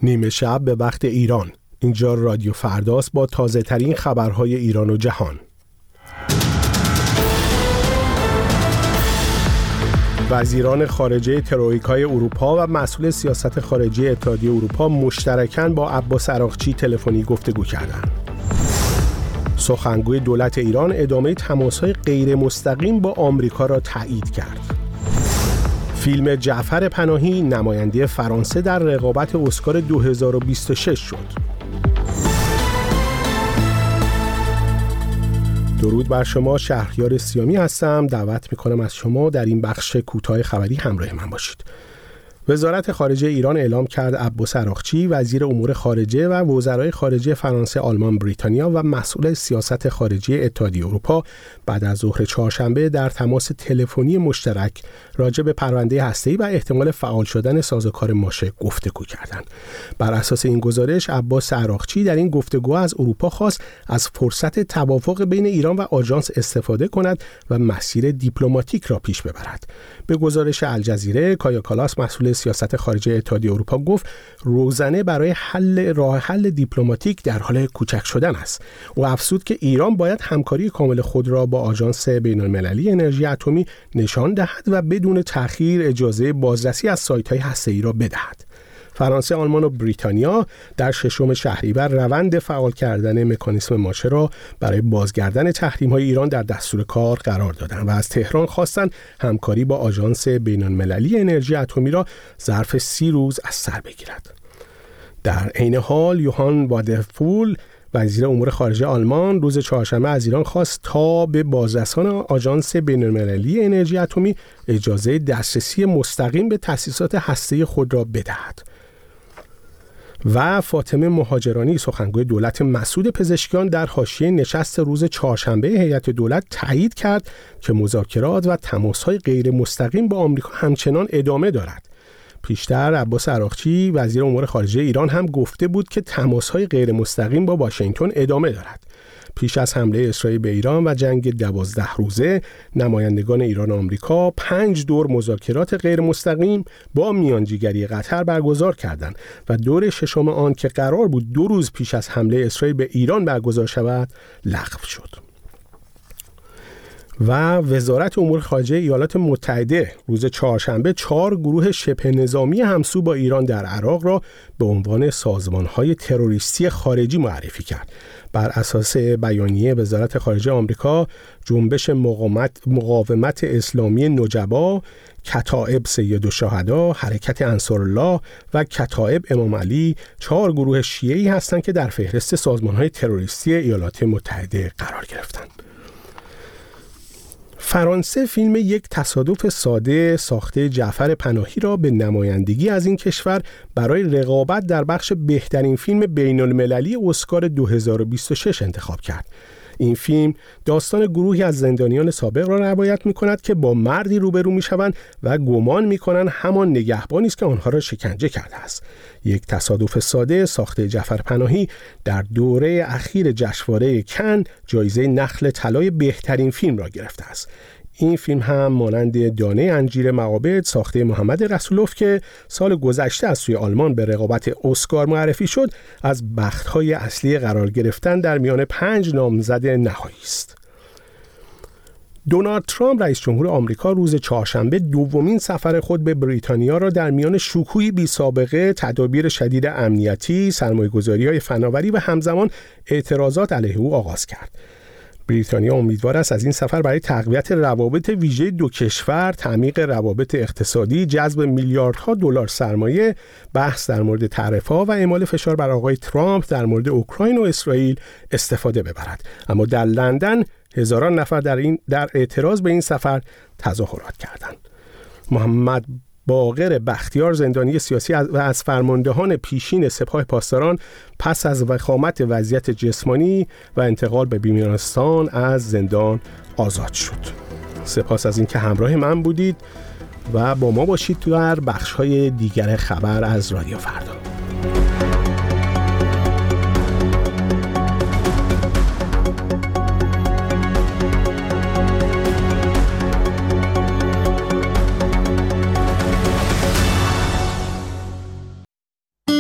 نیمه شب به وقت ایران. اینجا رادیو فرداست با تازه ترین خبرهای ایران و جهان. وزیران خارجه ترویکای اروپا و مسئول سیاست خارجی اتحادیه اروپا مشترکاً با عباس عراقچی تلفنی گفتگو کردند. سخنگوی دولت ایران ادامه تماس‌های غیر مستقیم با آمریکا را تایید کرد. فیلم جعفر پناهی نماینده فرانسه در رقابت اسکار 2026 شد. درود بر شما، شهریار سیامی هستم. دعوت می‌کنم از شما در این بخش کوتاه خبری همراه من باشید. وزارت خارجه ایران اعلام کرد عباس عراقچی وزیر امور خارجه و وزرای خارجه فرانسه، آلمان، بریتانیا و مسئول سیاست خارجی اتحادیه اروپا بعد از ظهر چهارشنبه در تماس تلفنی مشترک راجع به پرونده هسته‌ای و احتمال فعال شدن سازوکار ماشه گفتگو کردند. بر اساس این گزارش عباس عراقچی در این گفتگو از اروپا خواست از فرصت توافق بین ایران و آژانس استفاده کند و مسیر دیپلماتیک را پیش ببرد. به گزارش الجزیره، کایا کالاس مسئول سیاست خارجه اتحادیه اروپا گفت روزنه برای راه حل دیپلماتیک در حال کوچک شدن است. او افزود که ایران باید همکاری کامل خود را با آژانس بین‌المللی انرژی اتمی نشان دهد و بدون تأخیر اجازه بازرسی از سایت‌های هسته‌ای را بدهد. فرانسه، آلمان و بریتانیا در 6 شهریور روند فعال کردن مکانیسم ماشه را برای بازگردن تحریم‌های ایران در دستور کار قرار دادند و از تهران خواستند همکاری با آژانس بین‌المللی انرژی اتمی را ظرف 30 روز از سر بگیرد. در عین حال یوهان وادرپول وزیر امور خارجه آلمان روز چهارشنبه از ایران خواست تا به بازرسان آژانس بین‌المللی انرژی اتمی اجازه دسترسی مستقیم به تأسیسات هسته‌ای خود را بدهد. و فاطمه مهاجرانی سخنگوی دولت مسعود پزشکیان در حاشیه نشست روز چهارشنبه هیئت دولت تایید کرد که مذاکرات و تماس‌های غیر مستقیم با آمریکا همچنان ادامه دارد. پیشتر عباس عراقچی وزیر امور خارجه ایران هم گفته بود که تماس‌های غیر مستقیم با واشنگتن ادامه دارد. پیش از حمله اسرائیل به ایران و جنگ 12 روزه، نمایندگان ایران و آمریکا 5 دور مذاکرات غیر مستقیم با میانجیگری قطر برگزار کردند و دور ششم آن که قرار بود 2 روز پیش از حمله اسرائیل به ایران برگزار شود، لغو شد. و وزارت امور خارجه ایالات متحده روز چهارشنبه 4 گروه شبه نظامی همسو با ایران در عراق را به عنوان سازمان‌های تروریستی خارجی معرفی کرد. بر اساس بیانیه وزارت خارجه آمریکا، جنبش مقاومت اسلامی نجبا، کتائب سید الشهدا، حرکت انصارالله و کتائب امام علی 4 گروه شیعی هستند که در فهرست سازمان‌های تروریستی ایالات متحده قرار گرفتند. فرانسه فیلم یک تصادف ساده ساخته جعفر پناهی را به نمایندگی از این کشور برای رقابت در بخش بهترین فیلم بین‌المللی اسکار 2026 انتخاب کرد. این فیلم داستان گروهی از زندانیان سابق را روایت می‌کند که با مردی روبرو می‌شوند و گمان می‌کنند همان نگهبانی است که آنها را شکنجه کرده است. یک تصادف ساده ساخته جعفر پناهی در دوره اخیر جشنواره کن جایزه نخل طلای بهترین فیلم را گرفته است. این فیلم هم مانند دانه انجیر معابد ساخته محمد رسولوف که سال گذشته از سوی آلمان به رقابت اسکار معرفی شد، از بخت‌های اصلی قرار گرفتن در میان 5 نامزد نهایی است. دونالد ترامپ رئیس جمهور آمریکا روز چهارشنبه دومین سفر خود به بریتانیا را در میان شکوهی بی سابقه، تدابیر شدید امنیتی، سرمایه‌گذاری‌های فناوری و همزمان اعتراضات علیه او آغاز کرد. بریتانیا امیدوار است از این سفر برای تقویت روابط ویژه دو کشور، تعمیق روابط اقتصادی، جذب میلیاردها دلار سرمایه، بحث در مورد تعرفه‌ها و اعمال فشار بر آقای ترامپ در مورد اوکراین و اسرائیل استفاده ببرد. اما در لندن هزاران نفر در اعتراض به این سفر تظاهرات کردند. محمد باقر بختیار زندانی سیاسی و از فرماندهان پیشین سپاه پاسداران پس از وخامت وضعیت جسمانی و انتقال به بیمارستان از زندان آزاد شد. سپاس از اینکه همراه من بودید و با ما باشید در بخش‌های دیگر خبر از رادیو فردا.